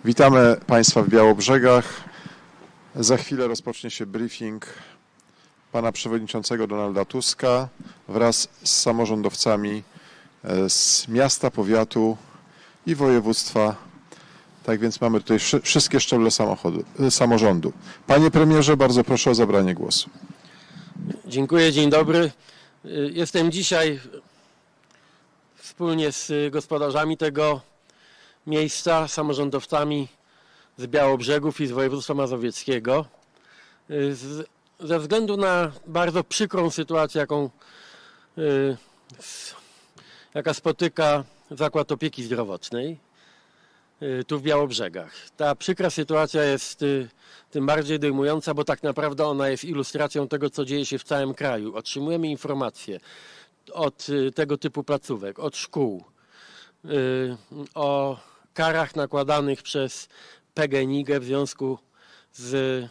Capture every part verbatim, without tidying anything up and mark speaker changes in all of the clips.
Speaker 1: Witamy Państwa w Białobrzegach. Za chwilę rozpocznie się briefing pana przewodniczącego Donalda Tuska wraz z samorządowcami z miasta, powiatu i województwa. Tak więc mamy tutaj wszystkie szczeble samochodu, samorządu. Panie premierze, bardzo proszę o zabranie głosu.
Speaker 2: Dziękuję, dzień dobry. Jestem dzisiaj wspólnie z gospodarzami tego miejsca, samorządowcami z Białobrzegów i z województwa mazowieckiego. Z, ze względu na bardzo przykrą sytuację, jaką, y, s, jaka spotyka Zakład Opieki Zdrowotnej y, tu w Białobrzegach. Ta przykra sytuacja jest y, tym bardziej dojmująca, bo tak naprawdę ona jest ilustracją tego, co dzieje się w całym kraju. Otrzymujemy informacje od y, tego typu placówek, od szkół, y, o karach nakładanych przez P G N I G w związku z,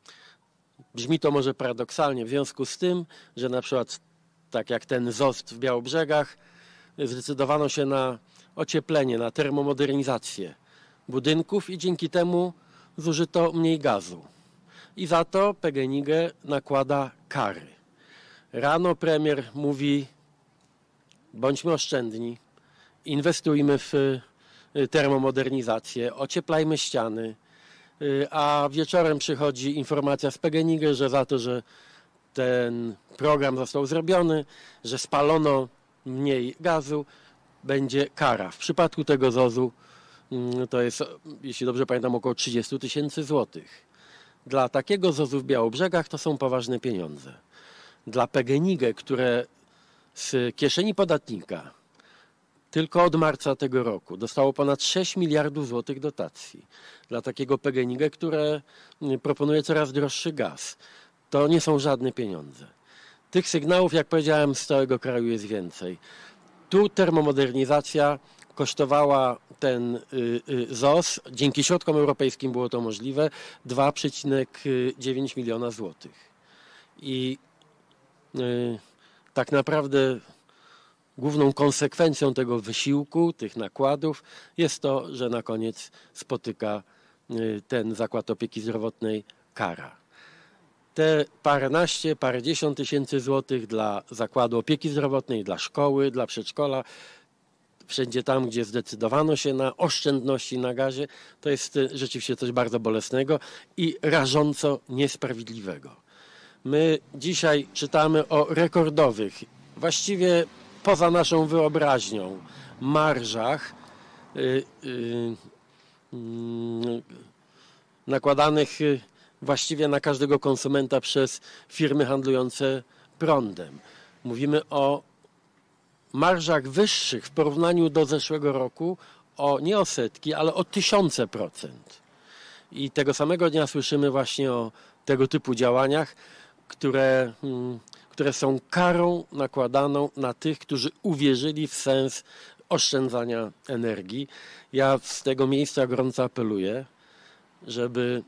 Speaker 2: brzmi to może paradoksalnie, w związku z tym, że na przykład tak jak ten ZOST w Białobrzegach zdecydowano się na ocieplenie, na termomodernizację budynków i dzięki temu zużyto mniej gazu. I za to P G N I G nakłada kary. Rano premier mówi: bądźmy oszczędni, inwestujmy w termomodernizację, ocieplajmy ściany, a wieczorem przychodzi informacja z P G N I G, że za to, że ten program został zrobiony, że spalono mniej gazu, będzie kara. W przypadku tego zozu to jest, jeśli dobrze pamiętam, około trzydzieści tysięcy złotych. Dla takiego zozu w Białobrzegach to są poważne pieniądze. Dla P G N I G, które z kieszeni podatnika tylko od marca tego roku dostało ponad sześć miliardów złotych dotacji. Dla takiego P G N I G, które proponuje coraz droższy gaz. To nie są żadne pieniądze. Tych sygnałów, jak powiedziałem, z całego kraju jest więcej. Tu termomodernizacja kosztowała ten y, y, ZOZ, dzięki środkom europejskim było to możliwe, dwa przecinek dziewięć miliona złotych. I y, tak naprawdę główną konsekwencją tego wysiłku, tych nakładów jest to, że na koniec spotyka ten Zakład Opieki Zdrowotnej kara. Te paręnaście, parędziesiąt tysięcy złotych dla Zakładu Opieki Zdrowotnej, dla szkoły, dla przedszkola, wszędzie tam, gdzie zdecydowano się na oszczędności na gazie, to jest rzeczywiście coś bardzo bolesnego i rażąco niesprawiedliwego. My dzisiaj czytamy o rekordowych, właściwie poza naszą wyobraźnią, marżach yy, yy, yy, nakładanych właściwie na każdego konsumenta przez firmy handlujące prądem. Mówimy o marżach wyższych w porównaniu do zeszłego roku o nie o setki, ale o tysiące procent. I tego samego dnia słyszymy właśnie o tego typu działaniach, które yy, które są karą nakładaną na tych, którzy uwierzyli w sens oszczędzania energii. Ja z tego miejsca gorąco apeluję, żeby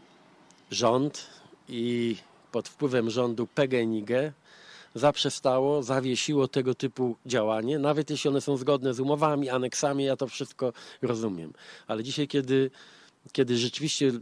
Speaker 2: rząd i pod wpływem rządu P G N I G zaprzestało, zawiesiło tego typu działanie, nawet jeśli one są zgodne z umowami, aneksami, ja to wszystko rozumiem. Ale dzisiaj, kiedy, kiedy rzeczywiście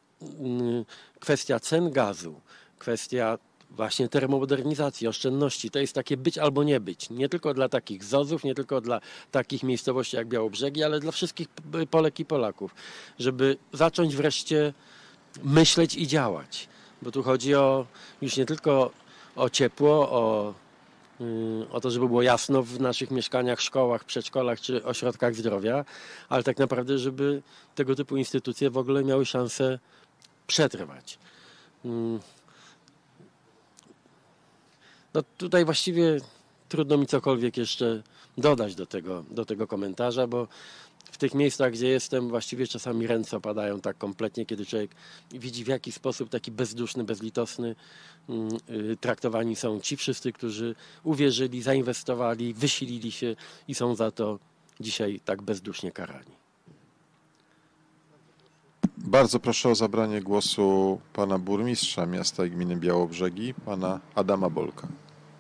Speaker 2: kwestia cen gazu, kwestia właśnie termomodernizacji, oszczędności, to jest takie być albo nie być. Nie tylko dla takich zozów, nie tylko dla takich miejscowości jak Białobrzegi, ale dla wszystkich Polek i Polaków, żeby zacząć wreszcie myśleć i działać. Bo tu chodzi o już nie tylko o ciepło, o, yy, o to, żeby było jasno w naszych mieszkaniach, szkołach, przedszkolach czy ośrodkach zdrowia, ale tak naprawdę, żeby tego typu instytucje w ogóle miały szansę przetrwać. Yy. No tutaj właściwie trudno mi cokolwiek jeszcze dodać do tego, do tego komentarza, bo w tych miejscach, gdzie jestem, właściwie czasami ręce opadają tak kompletnie, kiedy człowiek widzi, w jaki sposób taki bezduszny, bezlitosny yy, traktowani są ci wszyscy, którzy uwierzyli, zainwestowali, wysilili się i są za to dzisiaj tak bezdusznie karani.
Speaker 1: Bardzo proszę o zabranie głosu pana burmistrza miasta i gminy Białobrzegi, pana Adama Bolka.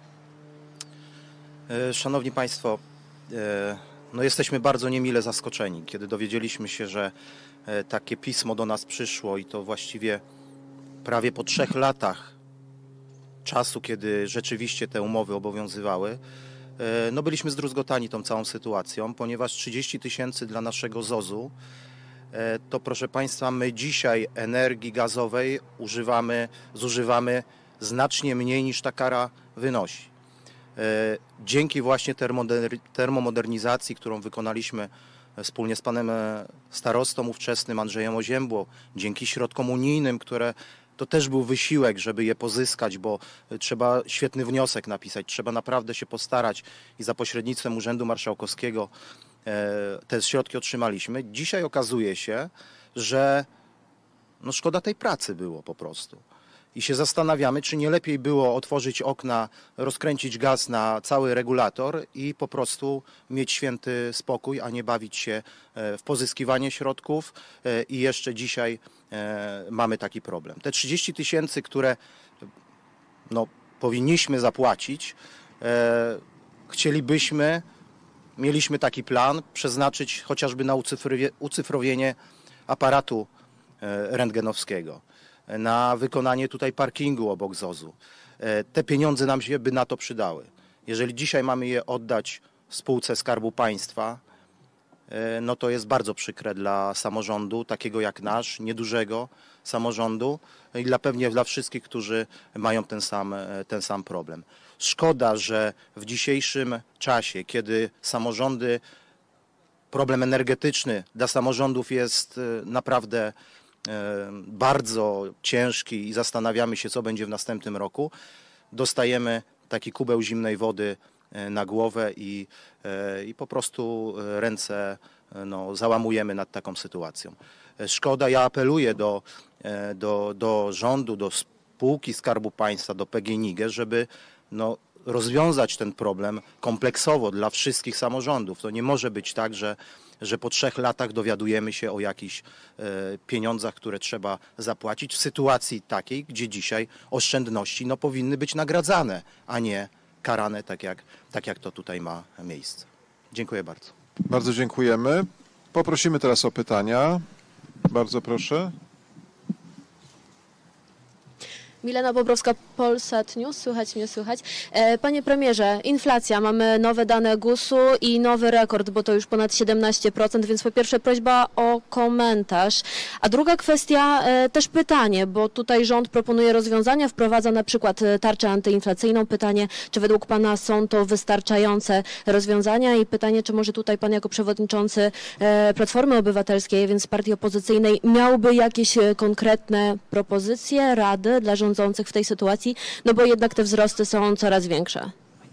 Speaker 3: Szanowni Państwo, no jesteśmy bardzo niemile zaskoczeni, kiedy dowiedzieliśmy się, że takie pismo do nas przyszło i to właściwie prawie po trzech latach czasu, kiedy rzeczywiście te umowy obowiązywały, no byliśmy zdruzgotani tą całą sytuacją, ponieważ trzydzieści tysięcy dla naszego zozu, to proszę Państwa, my dzisiaj energii gazowej używamy, zużywamy znacznie mniej niż ta kara wynosi. Dzięki właśnie termomodernizacji, którą wykonaliśmy wspólnie z panem starostą ówczesnym Andrzejem Oziębło, dzięki środkom unijnym, które to też był wysiłek, żeby je pozyskać, bo trzeba świetny wniosek napisać, trzeba naprawdę się postarać i za pośrednictwem Urzędu Marszałkowskiego te środki otrzymaliśmy. Dzisiaj okazuje się, że no szkoda tej pracy było po prostu. I się zastanawiamy, czy nie lepiej było otworzyć okna, rozkręcić gaz na cały regulator i po prostu mieć święty spokój, a nie bawić się w pozyskiwanie środków i jeszcze dzisiaj mamy taki problem. Te trzydzieści tysięcy, które no, powinniśmy zapłacić, chcielibyśmy, mieliśmy taki plan, przeznaczyć chociażby na ucyfrowienie aparatu rentgenowskiego, na wykonanie tutaj parkingu obok zozu. Te pieniądze nam się by na to przydały. Jeżeli dzisiaj mamy je oddać spółce Skarbu Państwa, no to jest bardzo przykre dla samorządu, takiego jak nasz, niedużego samorządu i dla pewnie dla wszystkich, którzy mają ten sam, ten sam problem. Szkoda, że w dzisiejszym czasie, kiedy samorządy, problem energetyczny dla samorządów jest naprawdę bardzo ciężki i zastanawiamy się, co będzie w następnym roku, dostajemy taki kubeł zimnej wody na głowę i, i po prostu ręce no, załamujemy nad taką sytuacją. Szkoda, ja apeluję do, do, do rządu, do spółki Skarbu Państwa, do P G N I G, żeby no, rozwiązać ten problem kompleksowo dla wszystkich samorządów. To nie może być tak, że że po trzech latach dowiadujemy się o jakichś e, pieniądzach, które trzeba zapłacić w sytuacji takiej, gdzie dzisiaj oszczędności no, powinny być nagradzane, a nie karane, tak jak, tak jak to tutaj ma miejsce. Dziękuję bardzo.
Speaker 1: Bardzo dziękujemy. Poprosimy teraz o pytania. Bardzo proszę.
Speaker 4: Milena Bobrowska, Polsat News. Słychać mnie, słychać. Panie premierze, inflacja. Mamy nowe dane gusu i nowy rekord, bo to już ponad siedemnaście procent, więc po pierwsze prośba o komentarz. A druga kwestia, też pytanie, bo tutaj rząd proponuje rozwiązania, wprowadza na przykład tarczę antyinflacyjną. Pytanie, czy według pana są to wystarczające rozwiązania i pytanie, czy może tutaj pan jako przewodniczący Platformy Obywatelskiej, więc partii opozycyjnej, miałby jakieś konkretne propozycje, rady dla rządzących w tej sytuacji, no bo jednak te wzrosty są coraz większe.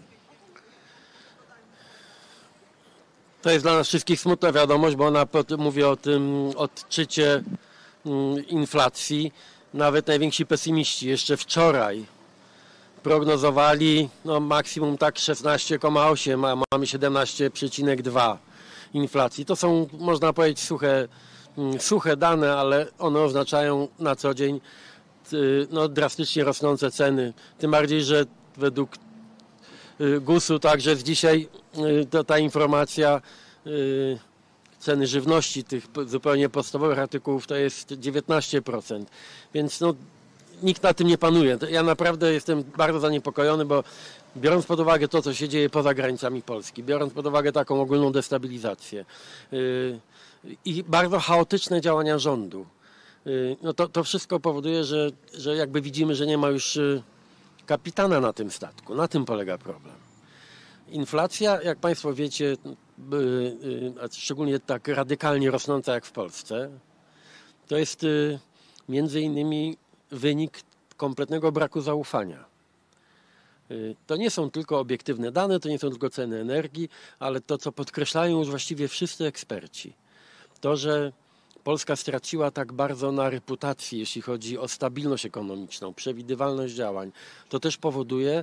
Speaker 2: To jest dla nas wszystkich smutna wiadomość, bo ona mówi o tym odczycie inflacji. Nawet najwięksi pesymiści jeszcze wczoraj prognozowali no, maksimum tak szesnaście przecinek osiem, a mamy siedemnaście przecinek dwa inflacji. To są, można powiedzieć, suche, suche dane, ale one oznaczają na co dzień no, drastycznie rosnące ceny. Tym bardziej, że według gusu także z dzisiaj to ta informacja ceny żywności, tych zupełnie podstawowych artykułów to jest dziewiętnaście procent. Więc no, nikt na tym nie panuje. Ja naprawdę jestem bardzo zaniepokojony, bo biorąc pod uwagę to, co się dzieje poza granicami Polski, biorąc pod uwagę taką ogólną destabilizację i bardzo chaotyczne działania rządu, no to, to wszystko powoduje, że, że jakby widzimy, że nie ma już kapitana na tym statku. Na tym polega problem. Inflacja, jak Państwo wiecie, szczególnie tak radykalnie rosnąca jak w Polsce, to jest między innymi wynik kompletnego braku zaufania. To nie są tylko obiektywne dane, to nie są tylko ceny energii, ale to, co podkreślają już właściwie wszyscy eksperci, to, że Polska straciła tak bardzo na reputacji, jeśli chodzi o stabilność ekonomiczną, przewidywalność działań. To też powoduje,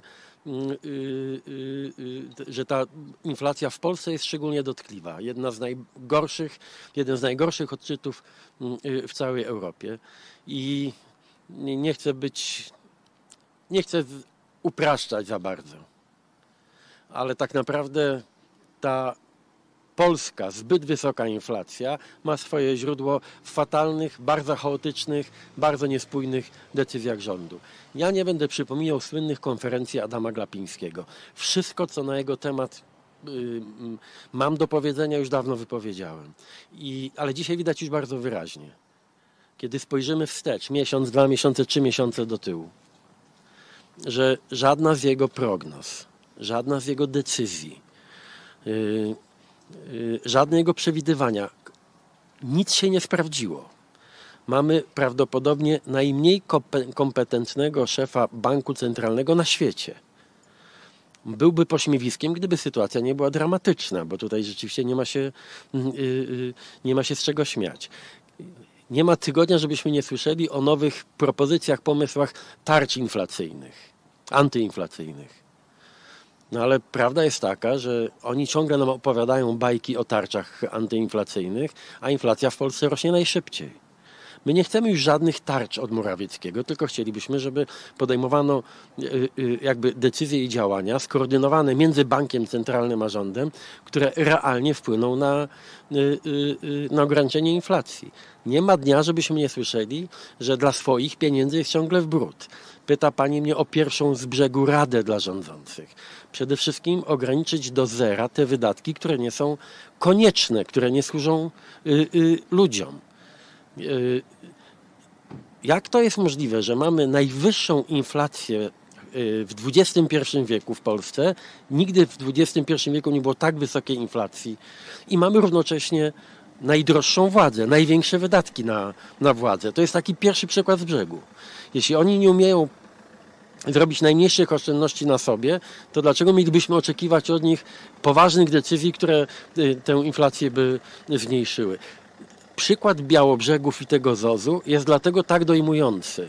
Speaker 2: że ta inflacja w Polsce jest szczególnie dotkliwa. Jedna z najgorszych, jeden z najgorszych odczytów w całej Europie. I nie chcę być, nie chcę upraszczać za bardzo, ale tak naprawdę ta polska zbyt wysoka inflacja ma swoje źródło w fatalnych, bardzo chaotycznych, bardzo niespójnych decyzjach rządu. Ja nie będę przypominał słynnych konferencji Adama Glapińskiego. Wszystko, co na jego temat y, mam do powiedzenia, już dawno wypowiedziałem. I, ale dzisiaj widać już bardzo wyraźnie, kiedy spojrzymy wstecz, miesiąc, dwa miesiące, trzy miesiące do tyłu, że żadna z jego prognoz, żadna z jego decyzji, yy, yy, żadne jego przewidywania, nic się nie sprawdziło. Mamy prawdopodobnie najmniej kompetentnego szefa banku centralnego na świecie. Byłby pośmiewiskiem, gdyby sytuacja nie była dramatyczna, bo tutaj rzeczywiście nie ma się, yy, yy, nie ma się z czego śmiać. Nie ma tygodnia, żebyśmy nie słyszeli o nowych propozycjach, pomysłach tarcz inflacyjnych, antyinflacyjnych. No ale prawda jest taka, że oni ciągle nam opowiadają bajki o tarczach antyinflacyjnych, a inflacja w Polsce rośnie najszybciej. My nie chcemy już żadnych tarcz od Morawieckiego, tylko chcielibyśmy, żeby podejmowano jakby decyzje i działania skoordynowane między bankiem centralnym a rządem, które realnie wpłyną na, na ograniczenie inflacji. Nie ma dnia, żebyśmy nie słyszeli, że dla swoich pieniędzy jest ciągle w bród. Pyta pani mnie o pierwszą z brzegu radę dla rządzących. Przede wszystkim ograniczyć do zera te wydatki, które nie są konieczne, które nie służą y, y, ludziom. Jak to jest możliwe, że mamy najwyższą inflację w dwudziestym pierwszym wieku w Polsce? Nigdy w dwudziestym pierwszym wieku nie było tak wysokiej inflacji i mamy równocześnie najdroższą władzę, największe wydatki na, na władzę. To jest taki pierwszy przykład z brzegu. Jeśli oni nie umieją zrobić najmniejszych oszczędności na sobie, to dlaczego mielibyśmy oczekiwać od nich poważnych decyzji, które tę inflację by zmniejszyły? Przykład Białobrzegów i tego zozu jest dlatego tak dojmujący,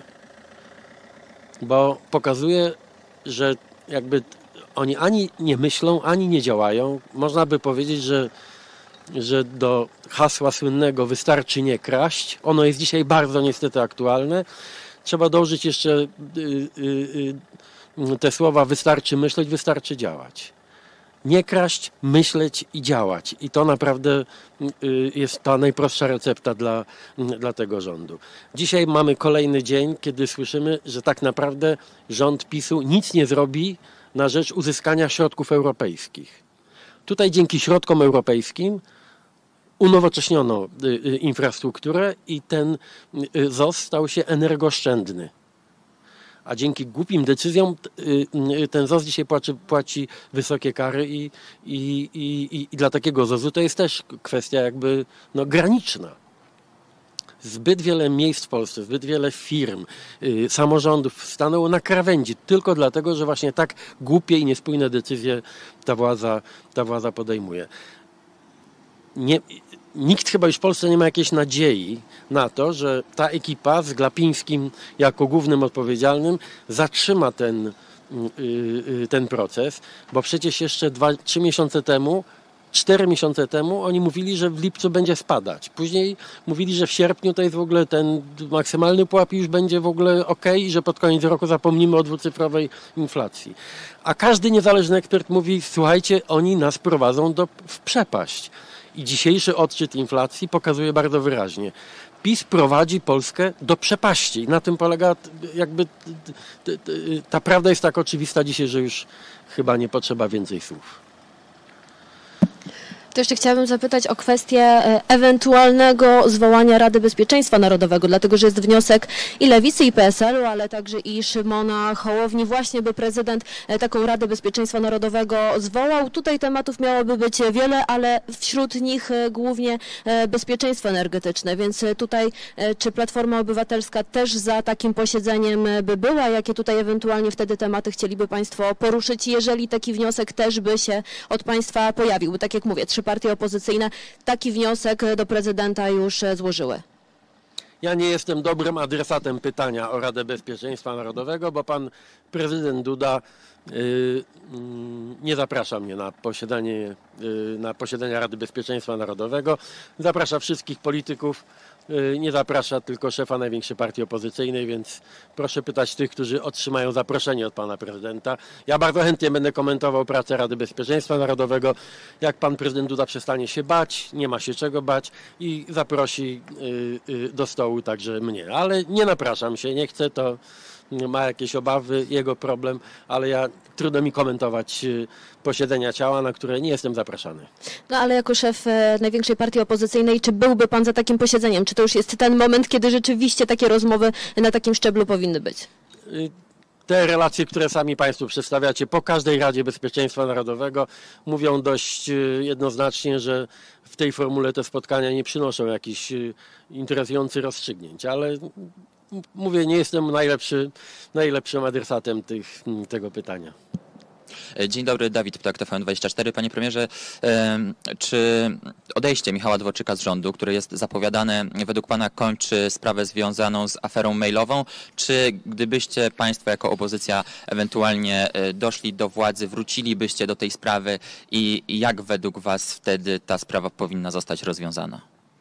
Speaker 2: bo pokazuje, że jakby oni ani nie myślą, ani nie działają. Można by powiedzieć, że, że do hasła słynnego wystarczy nie kraść. Ono jest dzisiaj bardzo niestety aktualne. Trzeba dołożyć jeszcze y, y, y, te słowa wystarczy myśleć, wystarczy działać. Nie kraść, myśleć i działać. I to naprawdę jest ta najprostsza recepta dla, dla tego rządu. Dzisiaj mamy kolejny dzień, kiedy słyszymy, że tak naprawdę rząd PiSu nic nie zrobi na rzecz uzyskania środków europejskich. Tutaj dzięki środkom europejskim unowocześniono infrastrukturę i ten ZOZ stał się energooszczędny. A dzięki głupim decyzjom ten ZOZ dzisiaj płaci, płaci wysokie kary i, i, i, i dla takiego zozu to jest też kwestia jakby no, graniczna. Zbyt wiele miejsc w Polsce, zbyt wiele firm, y, samorządów stanęło na krawędzi tylko dlatego, że właśnie tak głupie i niespójne decyzje ta władza, ta władza podejmuje. Nie, nikt chyba już w Polsce nie ma jakiejś nadziei na to, że ta ekipa z Glapińskim jako głównym odpowiedzialnym zatrzyma ten, yy, ten proces, bo przecież jeszcze dwa, trzy miesiące temu, cztery miesiące temu oni mówili, że w lipcu będzie spadać. Później mówili, że w sierpniu to jest w ogóle ten maksymalny pułap i już będzie w ogóle ok, i że pod koniec roku zapomnimy o dwucyfrowej inflacji. A każdy niezależny ekspert mówi, słuchajcie, oni nas prowadzą do, w przepaść. I dzisiejszy odczyt inflacji pokazuje bardzo wyraźnie. PiS prowadzi Polskę do przepaści. I na tym polega jakby ta prawda jest tak oczywista dzisiaj, że już chyba nie potrzeba więcej słów.
Speaker 4: To jeszcze chciałabym zapytać o kwestię ewentualnego zwołania Rady Bezpieczeństwa Narodowego, dlatego że jest wniosek i Lewicy, i P S L u, ale także i Szymona Hołowni, właśnie by prezydent taką Radę Bezpieczeństwa Narodowego zwołał. Tutaj tematów miałoby być wiele, ale wśród nich głównie bezpieczeństwo energetyczne, więc tutaj czy Platforma Obywatelska też za takim posiedzeniem by była? Jakie tutaj ewentualnie wtedy tematy chcieliby Państwo poruszyć, jeżeli taki wniosek też by się od Państwa pojawił? Bo tak jak mówię, trzy partie opozycyjne taki wniosek do prezydenta już złożyły.
Speaker 2: Ja nie jestem dobrym adresatem pytania o Radę Bezpieczeństwa Narodowego, bo pan prezydent Duda yy, yy, nie zaprasza mnie na posiedzenie, yy, na posiedzenia Rady Bezpieczeństwa Narodowego. Zaprasza wszystkich polityków nie zaprasza tylko szefa największej partii opozycyjnej, więc proszę pytać tych, którzy otrzymają zaproszenie od pana prezydenta. Ja bardzo chętnie będę komentował pracę Rady Bezpieczeństwa Narodowego. Jak pan prezydent Duda przestanie się bać, nie ma się czego bać i zaprosi do stołu także mnie. Ale nie napraszam się, nie chcę, to ma jakieś obawy, jego problem, ale ja trudno mi komentować posiedzenia ciała, na które nie jestem zapraszany.
Speaker 4: No ale jako szef e, największej partii opozycyjnej, czy byłby pan za takim posiedzeniem? Czy to już jest ten moment, kiedy rzeczywiście takie rozmowy na takim szczeblu powinny być?
Speaker 2: Te relacje, które sami państwo przedstawiacie po każdej Radzie Bezpieczeństwa Narodowego, mówią dość jednoznacznie, że w tej formule te spotkania nie przynoszą jakichś interesujących rozstrzygnięć, ale mówię, nie jestem najlepszy, najlepszym adresatem tych, tego pytania.
Speaker 5: Dzień dobry, Dawid Ptak, T V N dwadzieścia cztery. Panie premierze, czy odejście Michała Dworczyka z rządu, które jest zapowiadane, według pana kończy sprawę związaną z aferą mailową, czy gdybyście państwo jako opozycja ewentualnie doszli do władzy, wrócilibyście do tej sprawy i jak według was wtedy ta sprawa powinna zostać rozwiązana?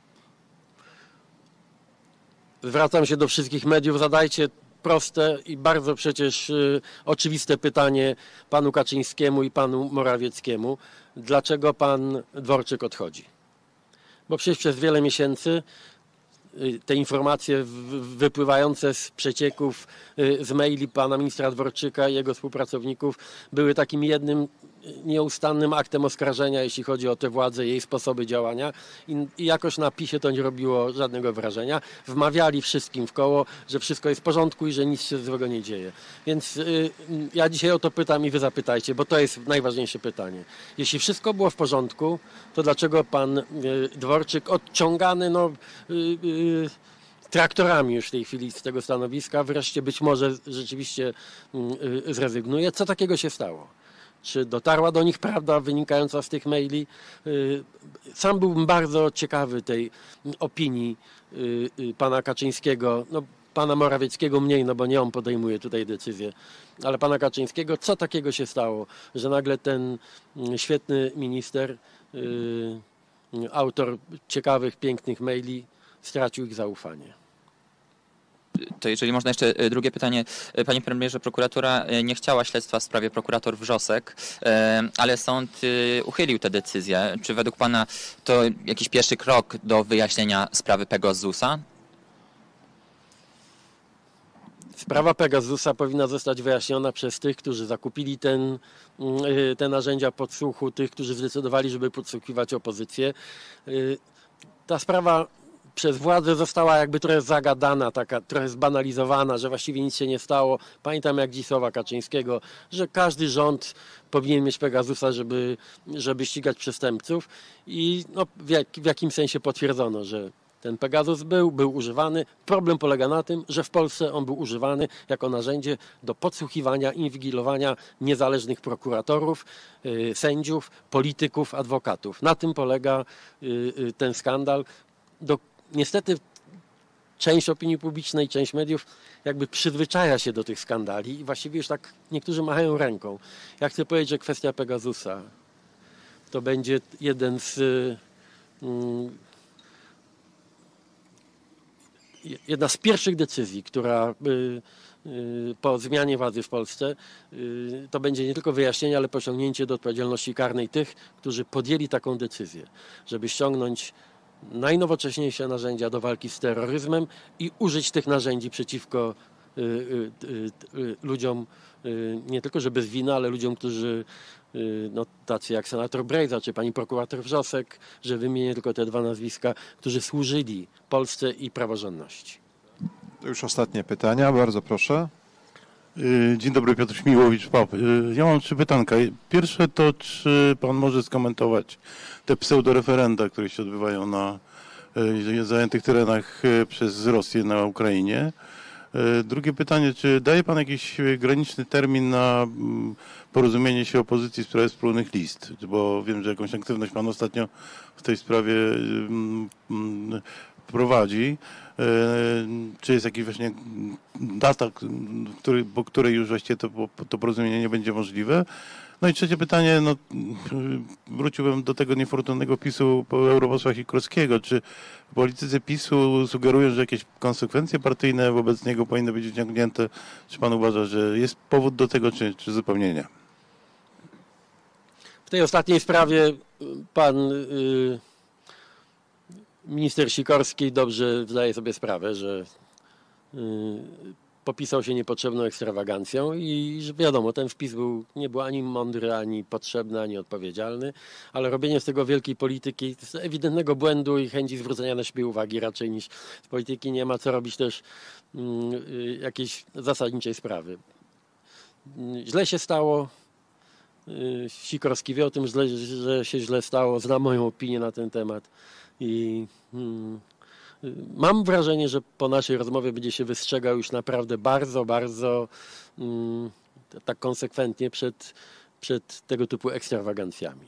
Speaker 2: Zwracam się do wszystkich mediów, zadajcie proste i bardzo przecież y, oczywiste pytanie panu Kaczyńskiemu i panu Morawieckiemu. Dlaczego pan Dworczyk odchodzi? Bo przecież przez wiele miesięcy y, te informacje w, wypływające z przecieków y, z maili pana ministra Dworczyka i jego współpracowników były takim jednym nieustannym aktem oskarżenia, jeśli chodzi o tę władzę, jej sposoby działania i, i jakoś na PiSie to nie robiło żadnego wrażenia. Wmawiali wszystkim w koło, że wszystko jest w porządku i że nic się złego nie dzieje. Więc y, ja dzisiaj o to pytam i wy zapytajcie, bo to jest najważniejsze pytanie. Jeśli wszystko było w porządku, to dlaczego pan y, Dworczyk odciągany no, y, y, traktorami już w tej chwili z tego stanowiska, wreszcie być może rzeczywiście y, y, zrezygnuje? Co takiego się stało? Czy dotarła do nich prawda wynikająca z tych maili? Sam byłbym bardzo ciekawy tej opinii pana Kaczyńskiego, no pana Morawieckiego mniej, no bo nie on podejmuje tutaj decyzję, ale pana Kaczyńskiego, co takiego się stało, że nagle ten świetny minister, autor ciekawych, pięknych maili stracił ich zaufanie.
Speaker 5: To jeżeli można jeszcze drugie pytanie. Panie premierze, prokuratura nie chciała śledztwa w sprawie prokurator Wrzosek, ale sąd uchylił tę decyzję. Czy według pana to jakiś pierwszy krok do wyjaśnienia sprawy Pegasusa?
Speaker 2: Sprawa Pegasusa powinna zostać wyjaśniona przez tych, którzy zakupili ten, te narzędzia podsłuchu, tych, którzy zdecydowali, żeby podsłuchiwać opozycję. Ta sprawa przez władzę została jakby trochę zagadana, taka trochę zbanalizowana, że właściwie nic się nie stało. Pamiętam jak dziś słowa Kaczyńskiego, że każdy rząd powinien mieć Pegasusa, żeby, żeby ścigać przestępców i no, w, jak, w jakim sensie potwierdzono, że ten Pegasus był, był używany. Problem polega na tym, że w Polsce on był używany jako narzędzie do podsłuchiwania, inwigilowania niezależnych prokuratorów, yy, sędziów, polityków, adwokatów. Na tym polega yy, yy, ten skandal. Do, niestety część opinii publicznej, część mediów jakby przyzwyczaja się do tych skandali i właściwie już tak niektórzy machają ręką. Ja chcę powiedzieć, że kwestia Pegasusa to będzie jeden z mm, jedna z pierwszych decyzji, która y, y, po zmianie władzy w Polsce y, to będzie nie tylko wyjaśnienie, ale pociągnięcie do odpowiedzialności karnej tych, którzy podjęli taką decyzję, żeby ściągnąć najnowocześniejsze narzędzia do walki z terroryzmem i użyć tych narzędzi przeciwko y, y, y, ludziom, y, nie tylko że bez winy, ale ludziom, którzy y, no, tacy jak senator Brejza czy pani prokurator Wrzosek, że wymienię tylko te dwa nazwiska, którzy służyli Polsce i praworządności.
Speaker 1: To już ostatnie pytania, bardzo proszę.
Speaker 6: Dzień dobry, Piotr Śmiłowicz, P A P. Ja mam trzy pytanka. Pierwsze to, czy pan może skomentować te pseudoreferenda, które się odbywają na zajętych terenach przez Rosję na Ukrainie. Drugie pytanie, czy daje pan jakiś graniczny termin na porozumienie się opozycji w sprawie wspólnych list? Bo wiem, że jakąś aktywność pan ostatnio w tej sprawie prowadzi. Czy jest jakaś właśnie data, który, po której już właściwie to, to porozumienie nie będzie możliwe? No i trzecie pytanie, no, wróciłbym do tego niefortunnego PiSu europosła Sikorskiego. Czy politycy PiSu sugerują, że jakieś konsekwencje partyjne wobec niego powinny być wyciągnięte? Czy pan uważa, że jest powód do tego, czy, czy zupełnie nie?
Speaker 2: W tej ostatniej sprawie pan y, minister Sikorski dobrze zdaje sobie sprawę, że y, popisał się niepotrzebną ekstrawagancją i że wiadomo, ten wpis był, nie był ani mądry, ani potrzebny, ani odpowiedzialny, ale robienie z tego wielkiej polityki, z ewidentnego błędu i chęci zwrócenia na siebie uwagi raczej niż z polityki nie ma co robić też y, y, jakiejś zasadniczej sprawy. Y, źle się stało. Sikorski wie o tym, że się źle stało, zna moją opinię na ten temat i hmm, mam wrażenie, że po naszej rozmowie będzie się wystrzegał już naprawdę bardzo, bardzo hmm, tak konsekwentnie przed, przed tego typu ekstrawagancjami.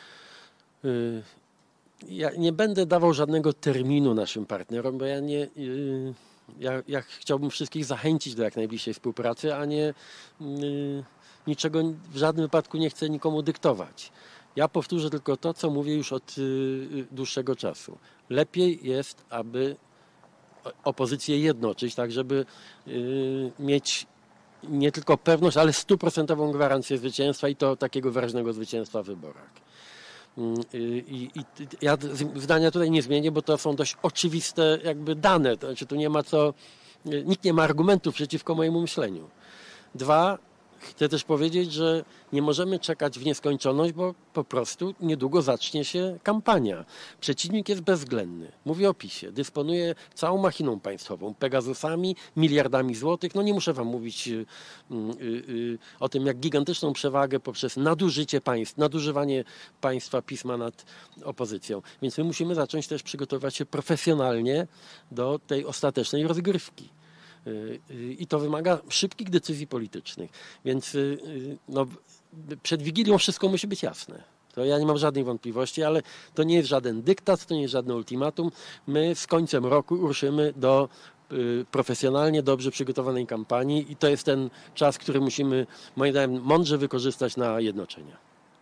Speaker 2: Ja nie będę dawał żadnego terminu naszym partnerom, bo ja nie... Ja, ja chciałbym wszystkich zachęcić do jak najbliższej współpracy, a nie... Niczego w żadnym wypadku nie chcę nikomu dyktować. Ja powtórzę tylko to, co mówię już od y, dłuższego czasu. Lepiej jest, aby opozycję jednoczyć, tak żeby y, mieć nie tylko pewność, ale stuprocentową gwarancję zwycięstwa i to takiego wyraźnego zwycięstwa w wyborach. I, i, i ja zdania tutaj nie zmienię, bo to są dość oczywiste jakby dane. To znaczy tu nie ma co, nikt nie ma argumentów przeciwko mojemu myśleniu. Dwa, chcę też powiedzieć, że nie możemy czekać w nieskończoność, bo po prostu niedługo zacznie się kampania. Przeciwnik jest bezwzględny. Mówię o PiSie. Dysponuje całą machiną państwową, Pegasusami, miliardami złotych. No nie muszę wam mówić y, y, y, o tym, jak gigantyczną przewagę poprzez nadużycie państw, nadużywanie państwa PiS ma nad opozycją. Więc my musimy zacząć też przygotowywać się profesjonalnie do tej ostatecznej rozgrywki. I to wymaga szybkich decyzji politycznych. Więc no, przed Wigilią wszystko musi być jasne. To ja nie mam żadnej wątpliwości, ale to nie jest żaden dyktat, to nie jest żadne ultimatum. My z końcem roku ruszymy do profesjonalnie, dobrze przygotowanej kampanii i to jest ten czas, który musimy, moim zdaniem, mądrze wykorzystać na jednoczenie.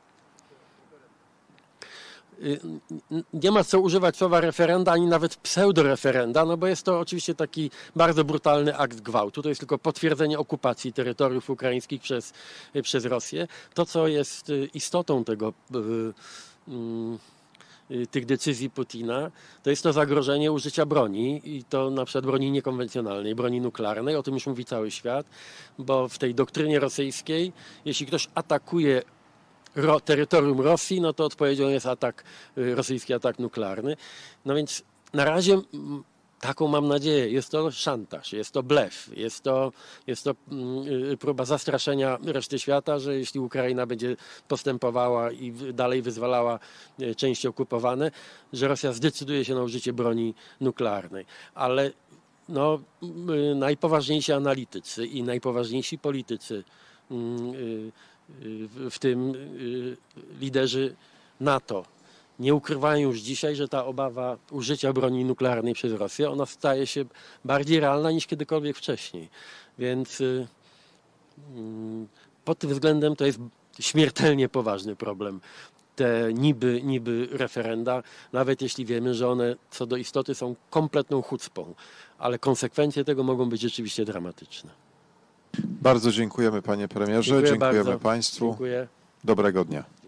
Speaker 2: Nie ma co używać słowa referenda, ani nawet pseudoreferenda, no bo jest to oczywiście taki bardzo brutalny akt gwałtu. To jest tylko potwierdzenie okupacji terytoriów ukraińskich przez, przez Rosję. To, co jest istotą tego, tych decyzji Putina, to jest to zagrożenie użycia broni i to na przykład broni niekonwencjonalnej, broni nuklearnej. O tym już mówi cały świat, bo w tej doktrynie rosyjskiej, jeśli ktoś atakuje Ro, terytorium Rosji, no to odpowiedzią jest atak, rosyjski atak nuklearny. No więc na razie taką mam nadzieję, jest to szantaż, jest to blef, jest to, jest to próba zastraszenia reszty świata, że jeśli Ukraina będzie postępowała i dalej wyzwalała części okupowane, że Rosja zdecyduje się na użycie broni nuklearnej. Ale no, najpoważniejsi analitycy i najpoważniejsi politycy, w tym liderzy NATO, nie ukrywają już dzisiaj, że ta obawa użycia broni nuklearnej przez Rosję, ona staje się bardziej realna niż kiedykolwiek wcześniej. Więc pod tym względem to jest śmiertelnie poważny problem. Te niby, niby referenda, nawet jeśli wiemy, że one co do istoty są kompletną chucpą, ale konsekwencje tego mogą być rzeczywiście dramatyczne.
Speaker 1: Bardzo dziękujemy panie premierze,
Speaker 2: Dziękuję
Speaker 1: dziękujemy
Speaker 2: bardzo.
Speaker 1: państwu.
Speaker 2: Dziękuję.
Speaker 1: Dobrego dnia.